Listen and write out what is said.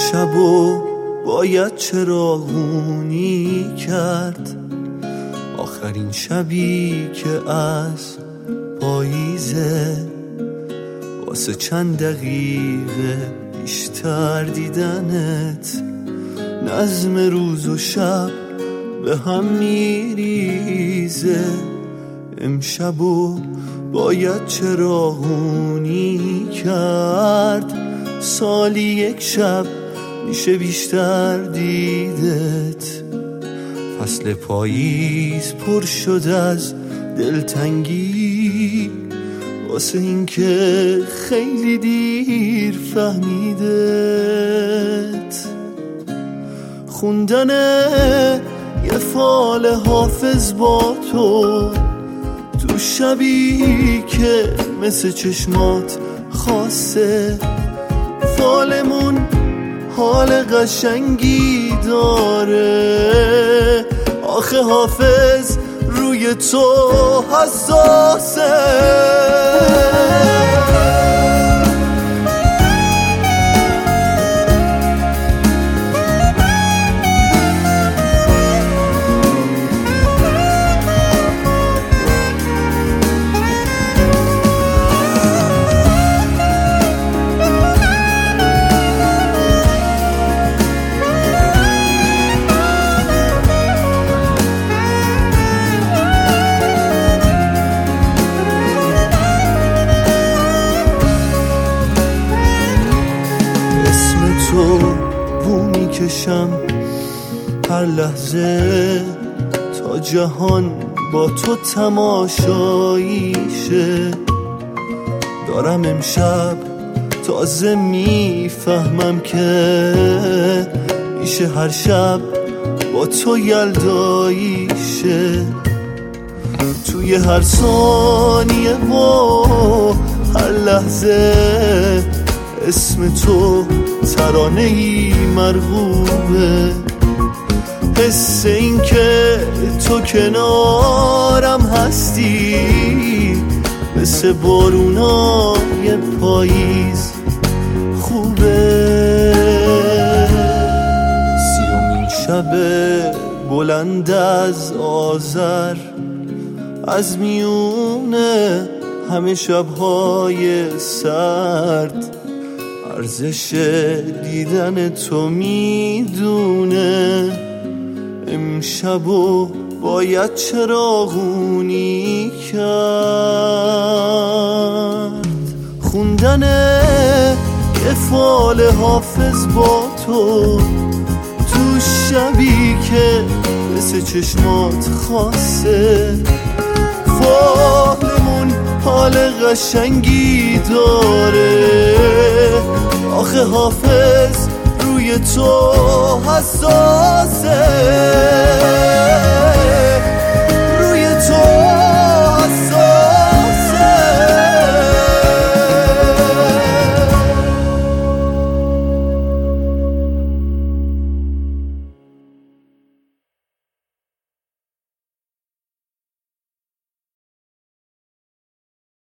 امشبو باید چراغونی کرد، آخرین شبی که از پاییزه، واسه چند دقیقه بیشتر دیدنت، نظم روز و شب به هم میریزه. امشبو باید چراغونی کرد، سالی یک شب میشه بیشتر دیدت. فصل پاییز پر شد از دلتنگی، واسه این که خیلی دیر فهمیدت. خوندن یه فال حافظ با تو شبی که مثل چشمات خاصه، فالمون حال قشنگی داره، آخه حافظ روی تو حساسه. تو بو میکشم هر لحظه، تا جهان با تو تماشاییشه. دارم امشب تازه میفهمم که میشه هر شب با تو یلداییشه. توی هر ثانیه و هر لحظه اسم تو ترانه‌ای مرغوبه. حس این که تو کنارم هستی مثل بارونای پاییز خوبه. 30مین شب بلند از آذر، از میونه همه شب‌های سرد، ارزش دیدن تو میدونه. امشبو باید چراغونی کرد، خوندن یه فال حافظ با تو شبی که مثل چشمات خاصه، فالمون حال قشنگی داره، آخه حافظ روی تو حساسه، روی تو